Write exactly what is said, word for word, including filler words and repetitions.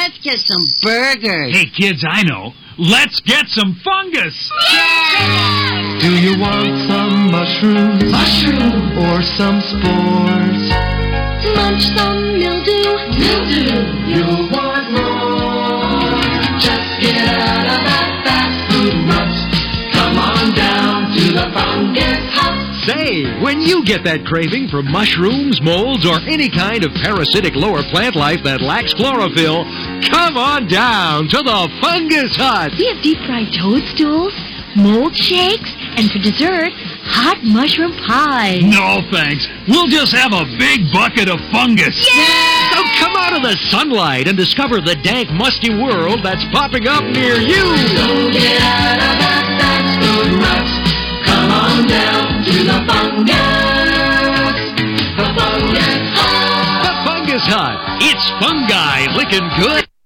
let's get some burgers. Hey, kids, I know. Let's get some fungus. Yeah! Do you want some mushrooms? Mushroom. Or some spores? Munch some mildew. Mildew. You'll want more. Just get out of that fast food rut. Come on down to the fungus hut. Say, when you get that craving for mushrooms, molds, or any kind of parasitic lower plant life that lacks chlorophyll, come on down to the Fungus Hut. We have deep-fried toadstools, mold shakes, and for dessert, hot mushroom pie. No, thanks. We'll just have a big bucket of fungus. Yeah! So come out of the sunlight and discover the dank, musty world that's popping up near you. So get out of that fast food rut. Come on down to the fungus. The fungus hut. The Fungus Hut. It's fungi licking good.